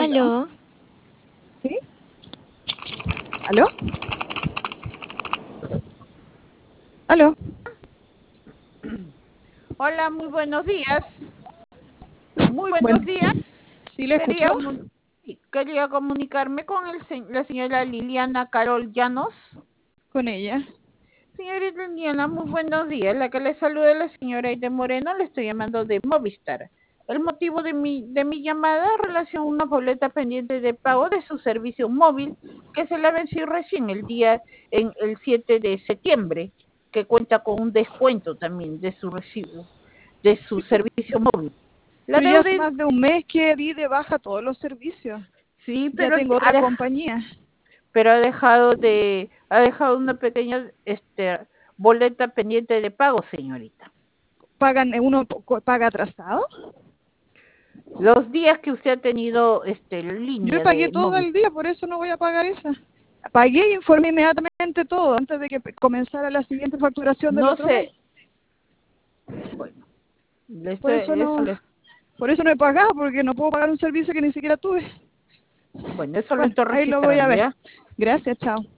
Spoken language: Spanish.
¿Aló? ¿Aló? ¿Sí? ¿Aló? ¿Aló? Hola, muy buenos días. Muy Bueno, buenos días. ¿sí le escuchó? Quería comunicarme con la señora Liliana Carol Llanos. Con ella. Señorita Liliana, muy buenos días. La que le saluda es la señora Aide Moreno. Le estoy llamando de Movistar. El motivo de mi llamada en relación a una boleta pendiente de pago de su servicio móvil que se le venció recién en el 7 de septiembre, que cuenta con un descuento también de su recibo, de su Sí, pues, servicio móvil. La pero ya deuda, hace más de un mes que di de baja todos los servicios. sí, Ya tengo otra compañía. pero ha dejado una pequeña boleta pendiente de pago, señorita. ¿Uno paga atrasado? Los días que usted ha tenido Yo línea pagué de todo móvil. el día, por eso no voy a pagar esa. Pagué y informé inmediatamente todo antes de que comenzara la siguiente facturación del No otro mes. sé, bueno, Por eso no, por eso no he pagado, porque no puedo pagar un servicio que ni siquiera tuve. bueno, eso lo Bueno, estoy ahí lo voy a registrando, ver. ¿ya? Gracias, chao.